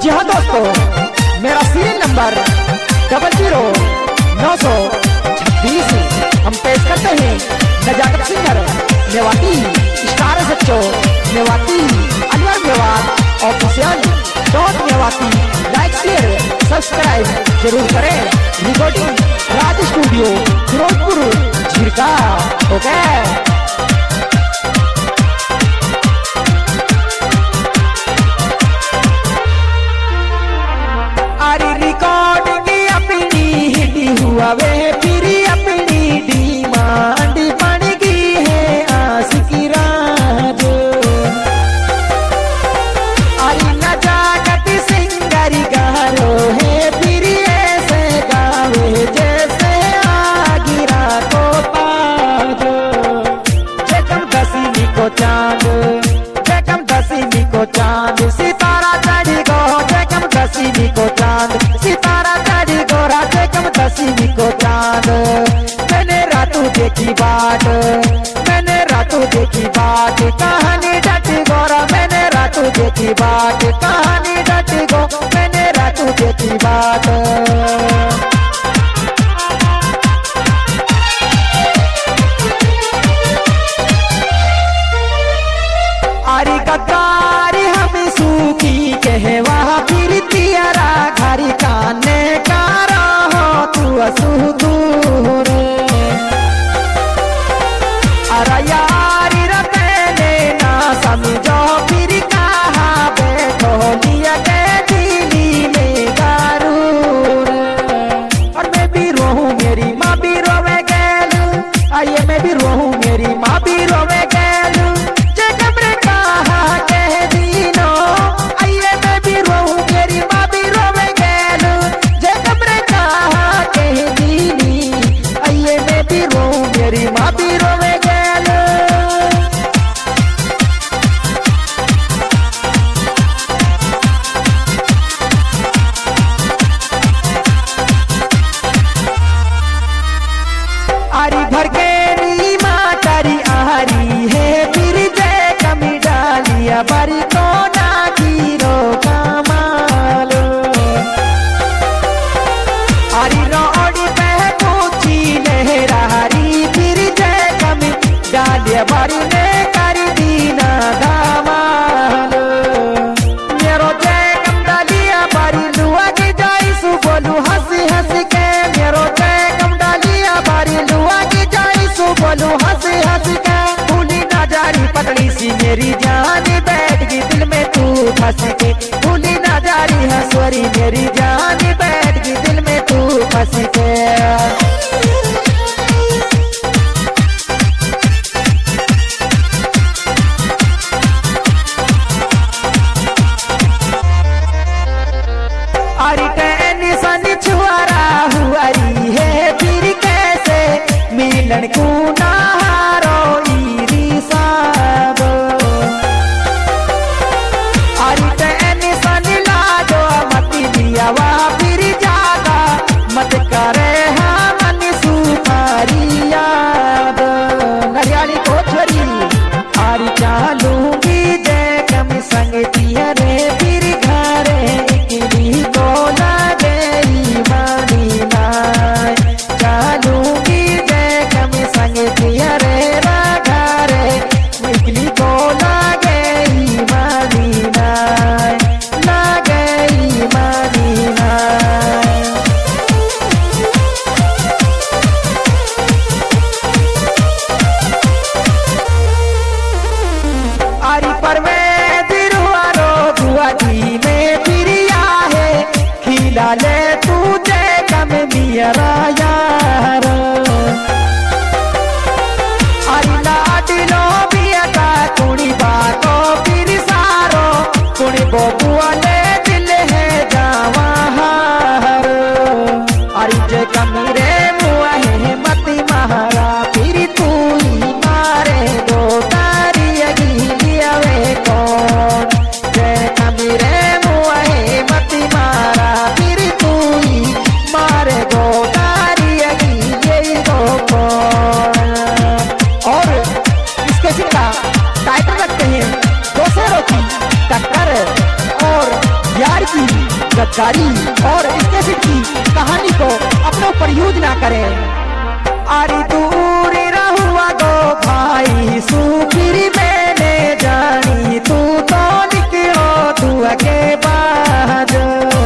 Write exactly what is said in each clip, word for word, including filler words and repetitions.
जी हाँ दोस्तों, मेरा सीरियल नंबर डबल जीरो नौ सौ छब्बीस हम पेश करते हैं नजाकत सिंगर मेवाती स्टार सच्चो Mewati Anwar Mewat official dot Mewati. Like share subscribe जरूर करें। Recording Raj studio Firozpur Jhirka. Okay वे फिर अपनी डिमांड बन गई है आशिकी राज। अरे नजाकत सिंगर गारो है फिर ऐसे गावे जैसे आगिरा को पाज। जगम दसवीं को चांद जगम दसवीं को चांद सितारा चढ़ी गो। जगम दसवीं को चांद सितारा चढ़ी गोरा। जगम दसवीं को चांद मैंने रातों देखी बाट मैंने रातों देखी बाट कहानी डट गोरा। मैंने रातों देखी बाट कहानी डट गो। मैंने रातों देखी बाट। आरी गद्दारी हम सूखी कहवा फिर तियारा घरी काने का तू असुदूर। अरे यारी रतने ना समझो फिर कहा बैठो लिया के दिली में गारूर। और मैं भी रोहूं मेरी माँ भी रोवे गैलू। आइए मैं भी रोहूं मेरी माँ भी रोवे गैलू। जे कमरे कहा कह दीनो। आइए मैं भी रोहूं मेरी माँ भी रोवे गैलू। जे कमरे कहा आइए मैं भी रोऊं मेरी माँ भी रोवे गैल। आरी भर के नी माँ तारी आरी है फिर जय कमी डालिया बारी को ना गिरो कमाल। आरी रोड़ी पे पूछी लहरारी फिर जय कमी डालिया बारी ने कर दीना धमाल। मेरो जय कम डालिया बारी लुआ की जाई सु बोलू हंसी हंसी के। मेरो जय कम डालिया बारी लुआ की जाई सु बोलू हंसी हंसी के। भूली ना जारी पतली सी मेरी जान बैठ गई दिल में तू फंस के। भूली ना जारी हंसवरी मेरी जान बैठ गई दिल में तू फंस के। अरे टेंशन छुआरा हुआरी है फिर कैसे मिलन को ना हारो इरी साब। अरे टेंशन लाजो मती दिया प्यार की गद्दारी और इसके सिर की कहानी को अपनों पर यूज ना करें। अरे दूर रहुआ दो भाई सुपीर मैंने जानी तू तो निकलो तू के बाद।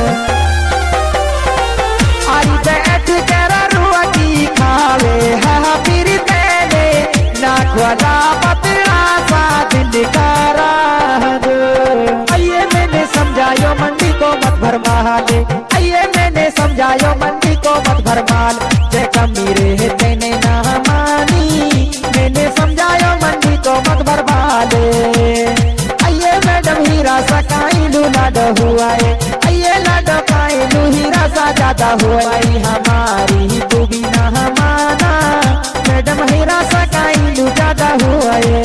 अरे बैठ कर रुआ की खावे हा फिर मैंने ना खुदा पतला सा दिल का राज। आइए मैंने समझायो मंडी को मत भरमाले, आइए मैंने समझायो मंडी को मत भरमाल। जय कमीरे है तेने ना मानी, मैंने समझायो मंडी को मत भरमाले। आइए मैडम हीरा सा काइलू ना डहुआए, आइए ना डकाइलू हीरा सा ज्यादा हुआई। हमारी तू भी ना माना मैडम हीरा सा काइलू ज्यादा हुआए।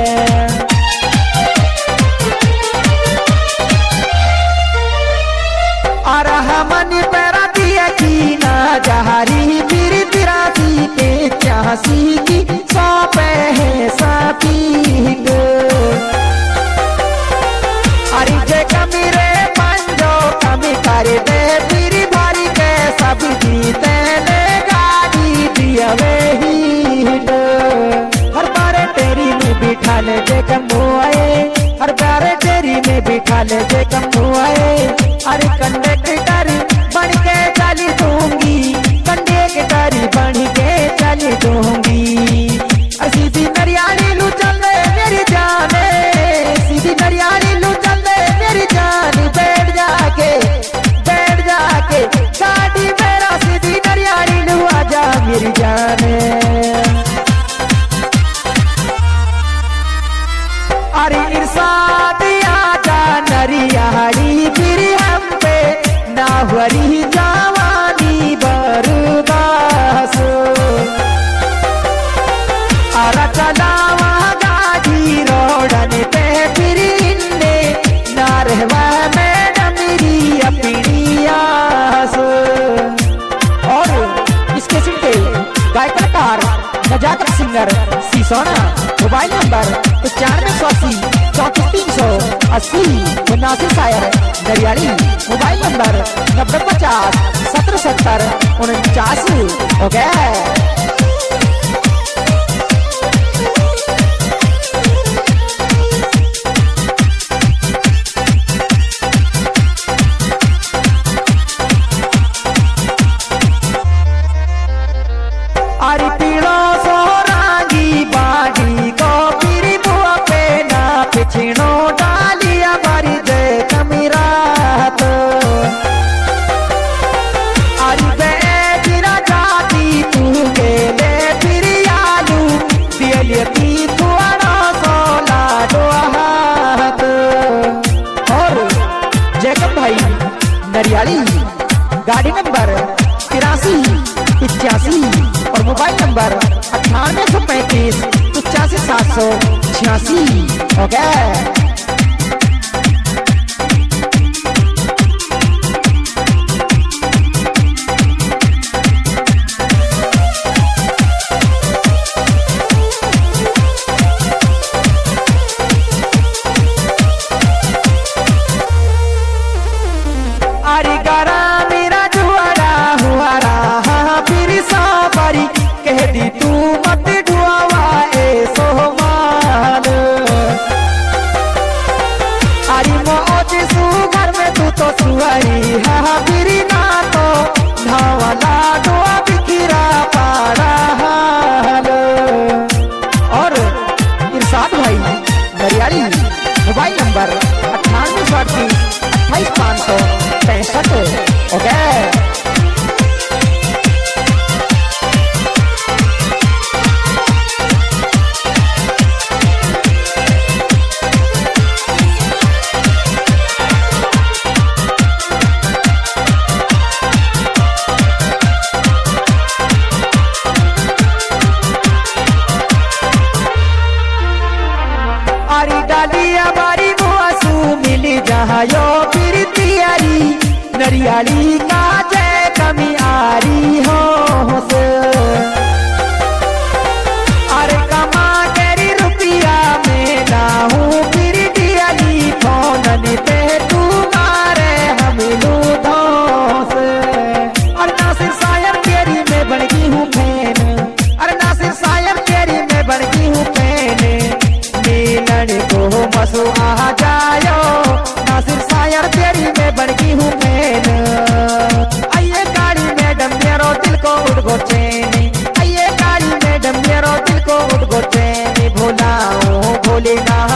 मन पैरा दिया की ना जहारी फिर तिरासी पे चासी की सौंपे है साथी। अरे जे कमी रे पंजो कमी कर दे फिर भारी के सब जीते ने गाड़ी दिया वे ही। हर बारे तेरी में बिठा ले जे कम आए, हर बारे तेरी में बिठा ले जे कम आए। अरे कंडक्टर बन के चली दूंगी, कंडक्टर बन के चली दूंगी। सीधी नरियाली लू चल दे मेरी जाने, सीधी नरियाली लू चल दे मेरी जान। बैठ जाके बैठ जाके गाड़ी मेरा सीधी नरियाली लू आजा मेरी जाने। अरे इरशाद आजा नरियाली फिर हम पे ना हुरी जवानी बर्दास। अरे चलावा गाड़ी रोडन पे फिर इन्ने ना रहवा मैडम मेरी अपनी आस। और इसके सिंटे गायक कलाकार नजाकत सिंगर सीसोना। मोबाइल नंबर पचानवे सौ अस्सी चौंतीस तीन सौ अस्सी उन्नासी शायर नरियाली। मोबाइल नंबर नब्बे पचास सत्रह सत्तर उनचास। ओके अरे पीड़ो सो रांगी बागी को फिर बुआ पे ना पिछड़ो डालिया बारी दे कमीरात। अरे बेटिरा जाती तू के ले फिर आलू दिए की थोड़ा सोला हाथ। और जैकब भाई नरियाली गाड़ी नंबर तिरासी इक्यासी और मोबाइल नंबर अट्ठानवे सौ पैंतीस पचासी सात सौ छियासी। ओके अरे गारा मेरा जुआरा हुआ रहा फिर साबरी कह दी तू मत ढुआवा ए सोहमान। अरे मौज सू घर में तू तो सुहरी हा फिर ना तो धावला डुआ बिखरा पारा हाल। और इरशाद भाई नरियाली मोबाइल नंबर अट्ठानवे सौ अड़तीस अट्ठाईस पाँच सौ पैंसठ। ओके अरे डालिया बारी मुआसू मिली जहाँ यो फिर तियारी नरियाली का जय कमी आरी हो से। अरे कमा तेरी रुपया में ना हूँ फिर दियाली फोन पे तू मारे हम भूलेगा